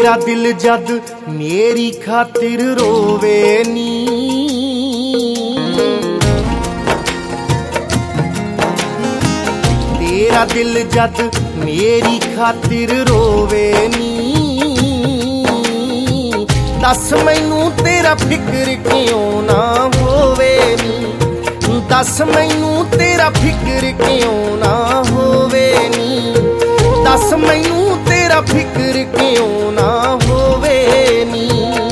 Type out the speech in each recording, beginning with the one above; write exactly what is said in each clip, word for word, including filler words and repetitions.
तेरा दिल जद मेरी खातिर रोवे नी, तेरा दिल जद मेरी खातिर रोवे नी, दस मैनू तेरा फिक्र क्यों ना होवे नी, दस मैनू तेरा फिक्र क्यों ना होवे नी, दस मैनू तेरा फिक्र क्यों ना होवे नी।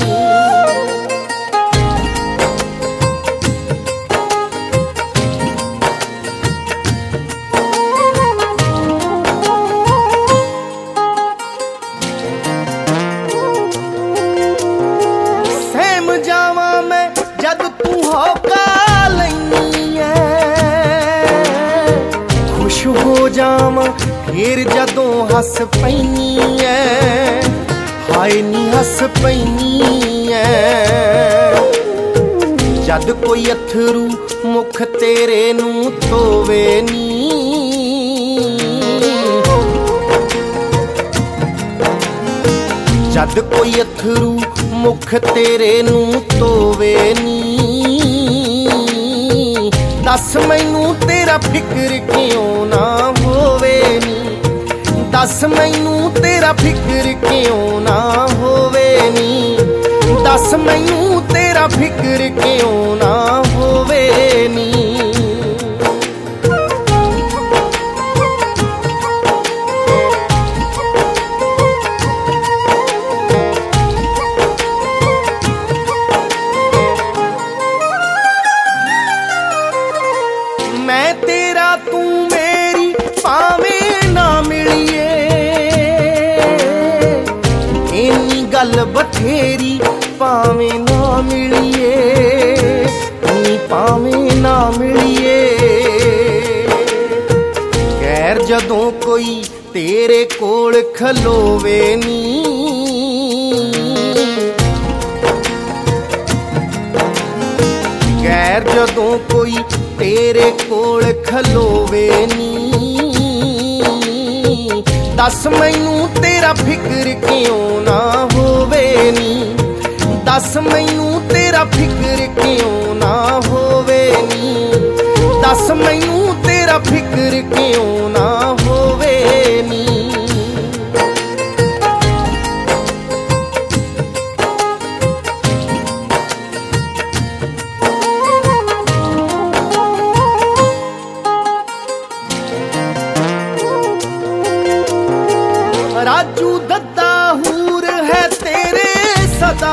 सहम जावा मैं जद तू होका लैनी है, खुश हो जावा फिर जदों हस पैनी है, हाय नी हस पैनी है। जद कोई अथरू मुख तेरे नू धोवे नी, जद कोई अथरू मुख तेरे नू धोवे नी, दस मैनू तेरा फिक्र क्यों ना होवे नी, दस मैनू तेरा फिक्र क्यों ना होवे नी, दस मैनू तेरा फिक्र क्यों ना होवे नी। मैं तेरा तू मेरी पावे ना मिलिए, इन्नी गल बथेरी पावे ना मिलिए, इन्नी पावे ना मिलिए। गैर जदों कोई तेरे कोल खलोवे नी, गैर जदों कोई तेरे कोल खलोवे नी, दस मैनू तेरा फिक्र क्यों ना होवे नी, दस मैनू तेरा फिक्र क्यों ना होवे नी, दस मैनू तेरा फिक्र क्यों ना होवे नी। राजू दद्दा हूर है तेरे सदा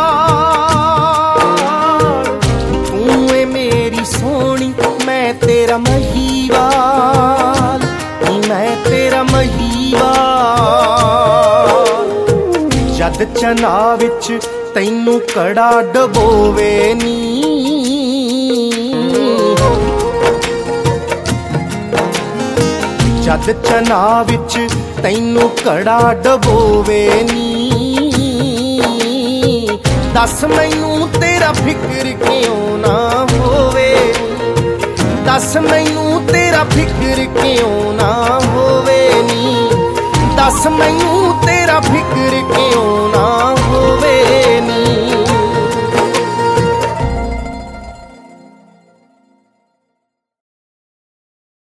नाल, तू है मेरी सोनी मैं तेरा महीवाल, मैं तेरा महीवाल। जद चना विच तैनू कड़ा डबोवे नी, जद चना विच तैनू कड़ा डबोवे नी, दस मैनू तेरा फिक्र क्यों ना होवे, दस मैनू तेरा फिक्र क्यों ना होवे नी, दस मैनू तेरा फिक्र क्यों ना